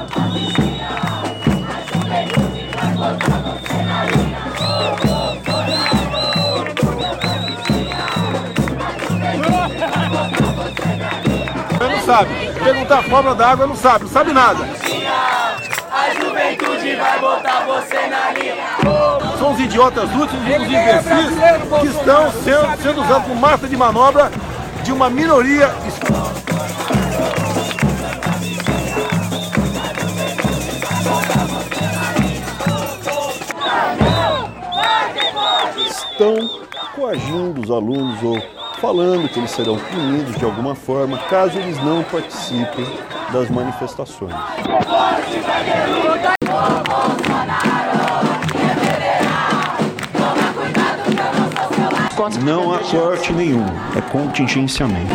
Não sabe. Perguntar a fórmula da água, não sabe nada. A juventude vai botar você na linha. São os idiotas úteis e os imbecis que estão sendo usados como massa de manobra de uma minoria. Estão coagindo os alunos ou falando que eles serão punidos de alguma forma caso eles não participem das manifestações. Não há corte nenhum, é contingenciamento.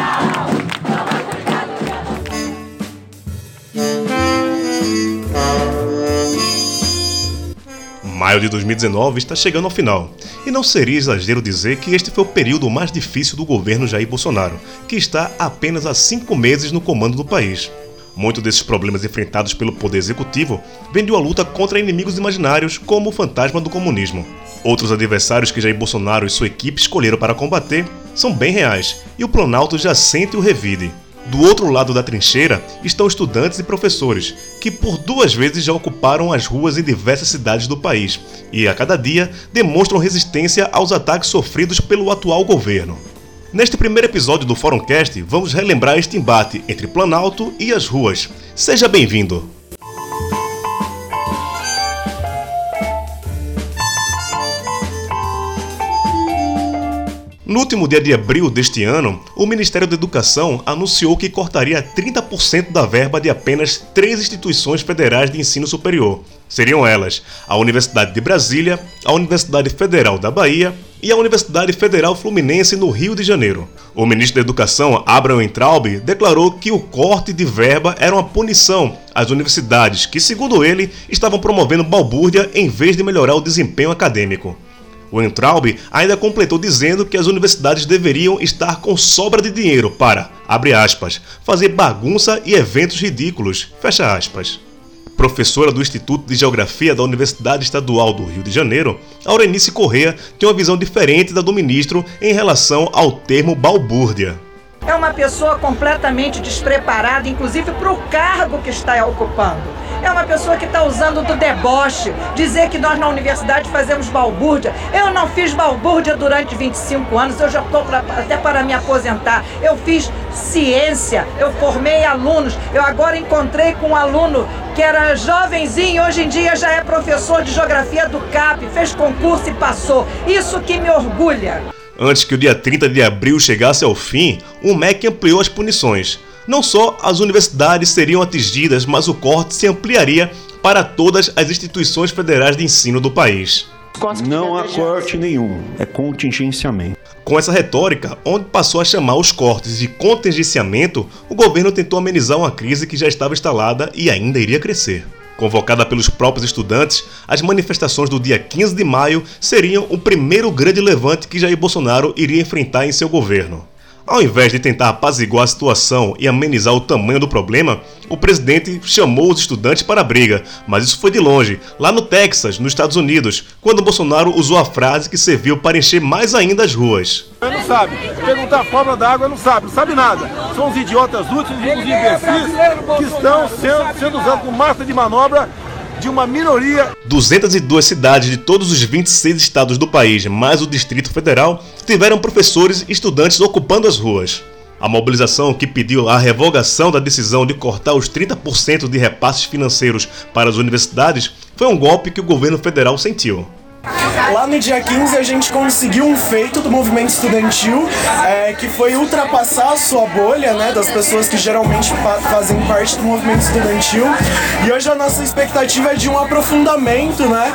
Maio de 2019 está chegando ao final, e não seria exagero dizer que este foi o período mais difícil do governo Jair Bolsonaro, que está apenas há 5 meses no comando do país. Muitos desses problemas enfrentados pelo poder executivo vêm de uma luta contra inimigos imaginários como o fantasma do comunismo. Outros adversários que Jair Bolsonaro e sua equipe escolheram para combater são bem reais, e o Planalto já sente o revide. Do outro lado da trincheira estão estudantes e professores, que por 2 vezes já ocuparam as ruas em diversas cidades do país, e a cada dia demonstram resistência aos ataques sofridos pelo atual governo. Neste primeiro episódio do Fórumcast, vamos relembrar este embate entre Planalto e as ruas. Seja bem-vindo! No último dia de abril deste ano, o Ministério da Educação anunciou que cortaria 30% da verba de apenas 3 instituições federais de ensino superior. Seriam elas a Universidade de Brasília, a Universidade Federal da Bahia e a Universidade Federal Fluminense no Rio de Janeiro. O ministro da Educação, Abraham Weintraub, declarou que o corte de verba era uma punição às universidades que, segundo ele, estavam promovendo balbúrdia em vez de melhorar o desempenho acadêmico. O Weintraub ainda completou dizendo que as universidades deveriam estar com sobra de dinheiro para, abre aspas, fazer bagunça e eventos ridículos, fecha aspas. Professora do Instituto de Geografia da Universidade Estadual do Rio de Janeiro, Aurenice Corrêa tem uma visão diferente da do ministro em relação ao termo balbúrdia. É uma pessoa completamente despreparada, inclusive para o cargo que está ocupando. É uma pessoa que está usando do deboche, dizer que nós na universidade fazemos balbúrdia. Eu não fiz balbúrdia durante 25 anos, eu já estou até para me aposentar. Eu fiz ciência, eu formei alunos, eu agora encontrei com um aluno que era jovenzinho, hoje em dia já é professor de geografia do CAP, fez concurso e passou. Isso que me orgulha. Antes que o dia 30 de abril chegasse ao fim, o MEC ampliou as punições. Não só as universidades seriam atingidas, mas o corte se ampliaria para todas as instituições federais de ensino do país. Não há corte nenhum, é contingenciamento. Com essa retórica, onde passou a chamar os cortes de contingenciamento, o governo tentou amenizar uma crise que já estava instalada e ainda iria crescer. Convocada pelos próprios estudantes, as manifestações do dia 15 de maio seriam o primeiro grande levante que Jair Bolsonaro iria enfrentar em seu governo. Ao invés de tentar apaziguar a situação e amenizar o tamanho do problema, o presidente chamou os estudantes para a briga, mas isso foi de longe, lá no Texas, nos Estados Unidos, quando Bolsonaro usou a frase que serviu para encher mais ainda as ruas. Não sabe. Perguntar a fórmula da água, não sabe nada. São os idiotas úteis e os imbecis que estão sendo usados como massa de manobra de uma minoria. 202 cidades de todos os 26 estados do país, mais o Distrito Federal, tiveram professores e estudantes ocupando as ruas. A mobilização que pediu a revogação da decisão de cortar os 30% de repasses financeiros para as universidades foi um golpe que o governo federal sentiu. Lá no dia 15 a gente conseguiu um feito do movimento estudantil, que foi ultrapassar a sua bolha, né, das pessoas que geralmente fazem parte do movimento estudantil. E hoje a nossa expectativa é de um aprofundamento, né,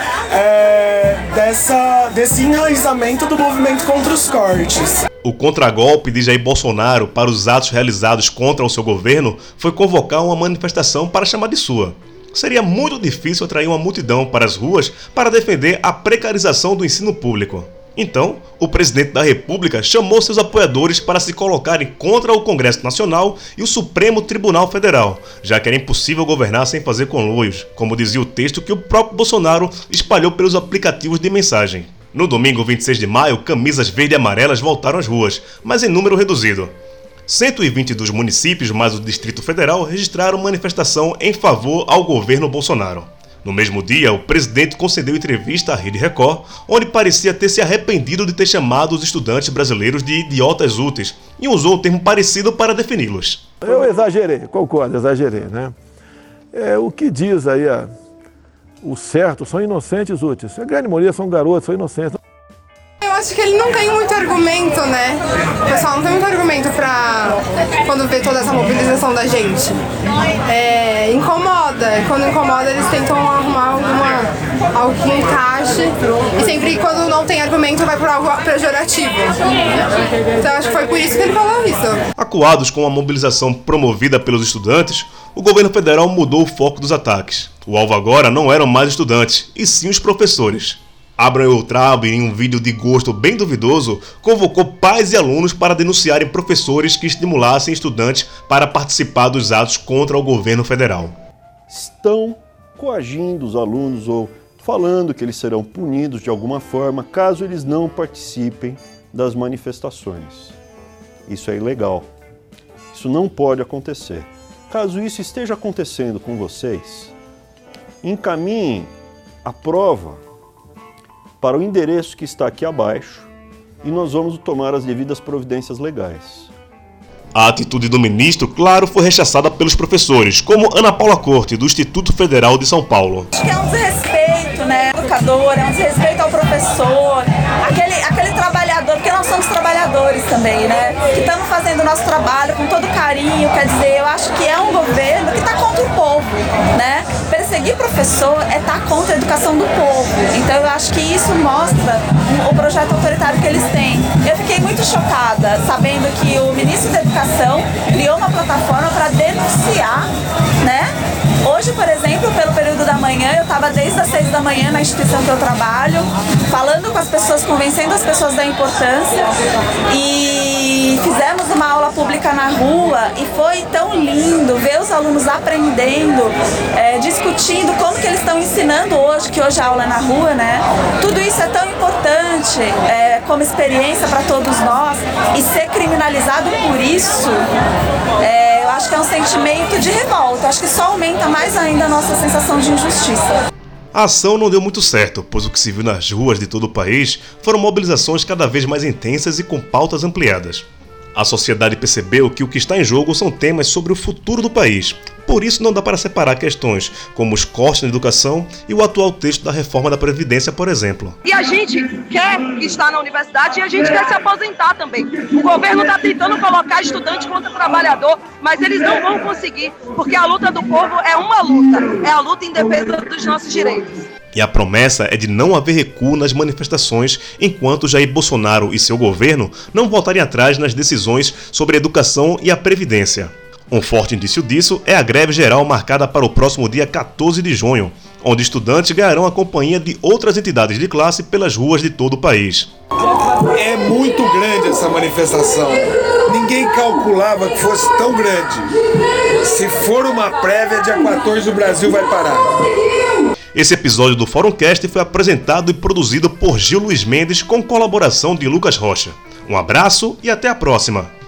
desse enraizamento do movimento contra os cortes. O contragolpe de Jair Bolsonaro para os atos realizados contra o seu governo foi convocar uma manifestação para chamar de sua. Seria muito difícil atrair uma multidão para as ruas para defender a precarização do ensino público. Então, o presidente da República chamou seus apoiadores para se colocarem contra o Congresso Nacional e o Supremo Tribunal Federal, já que era impossível governar sem fazer conluios, como dizia o texto que o próprio Bolsonaro espalhou pelos aplicativos de mensagem. No domingo 26 de maio, camisas verde e amarelas voltaram às ruas, mas em número reduzido. 120 dos municípios, mais o Distrito Federal, registraram manifestação em favor ao governo Bolsonaro. No mesmo dia, o presidente concedeu entrevista à Rede Record, onde parecia ter se arrependido de ter chamado os estudantes brasileiros de idiotas úteis e usou um termo parecido para defini-los. Eu exagerei, concordo, exagerei, né? O que diz aí o certo são inocentes úteis. A grande maioria são garotos, são inocentes. Eu acho que ele não tem muito argumento, né? O pessoal não tem muito argumento pra quando vê toda essa mobilização da gente. Incomoda. Quando incomoda, eles tentam arrumar algo que encaixe. E sempre quando não tem argumento, vai por algo pejorativo. Então acho que foi por isso que ele falou isso. Acuados com a mobilização promovida pelos estudantes, o governo federal mudou o foco dos ataques. O alvo agora não eram mais estudantes, e sim os professores. Abraham Weintraub, em um vídeo de gosto bem duvidoso, convocou pais e alunos para denunciarem professores que estimulassem estudantes para participar dos atos contra o governo federal. Estão coagindo os alunos ou falando que eles serão punidos de alguma forma caso eles não participem das manifestações. Isso é ilegal. Isso não pode acontecer. Caso isso esteja acontecendo com vocês, encaminhem a prova para o endereço que está aqui abaixo e nós vamos tomar as devidas providências legais. A atitude do ministro, claro, foi rechaçada pelos professores, como Ana Paula Corte, do Instituto Federal de São Paulo. Acho que é um desrespeito, né? Educador, é um desrespeito ao professor, aquele trabalhador, porque nós somos trabalhadores também, né? Que estamos fazendo o nosso trabalho com todo carinho, quer dizer, eu acho que é um governo que está contra o povo, né? Perseguir professor é estar contra a educação do povo. Então eu acho que isso mostra o projeto autoritário que eles têm. Eu fiquei muito chocada sabendo que o ministro da Educação criou uma plataforma para denunciar, né? Hoje, por exemplo, pelo período da manhã, eu estava desde as 6 da manhã na instituição que eu trabalho, falando com as pessoas, convencendo as pessoas da importância, e fizemos uma aula pública na rua e foi tão lindo ver os alunos aprendendo, discutindo como que eles estão ensinando hoje, que hoje a aula é na rua, né? Tudo isso é tão importante como experiência para todos nós, e ser criminalizado por isso, eu acho que é um sentimento de revolta, acho que só aumenta mais ainda a nossa sensação de injustiça. A ação não deu muito certo, pois o que se viu nas ruas de todo o país foram mobilizações cada vez mais intensas e com pautas ampliadas. A sociedade percebeu que o que está em jogo são temas sobre o futuro do país. Por isso não dá para separar questões como os cortes na educação e o atual texto da reforma da Previdência, por exemplo. E a gente quer estar na universidade e a gente quer se aposentar também. O governo está tentando colocar estudante contra trabalhador, mas eles não vão conseguir, porque a luta do povo é uma luta, é a luta em defesa dos nossos direitos. E a promessa é de não haver recuo nas manifestações enquanto Jair Bolsonaro e seu governo não voltarem atrás nas decisões sobre a educação e a previdência. Um forte indício disso é a greve geral marcada para o próximo dia 14 de junho, onde estudantes ganharão a companhia de outras entidades de classe pelas ruas de todo o país. É muito grande essa manifestação. Ninguém calculava que fosse tão grande. Se for uma prévia, dia 14 o Brasil vai parar. Esse episódio do Fórumcast foi apresentado e produzido por Gil Luiz Mendes com colaboração de Lucas Rocha. Um abraço e até a próxima!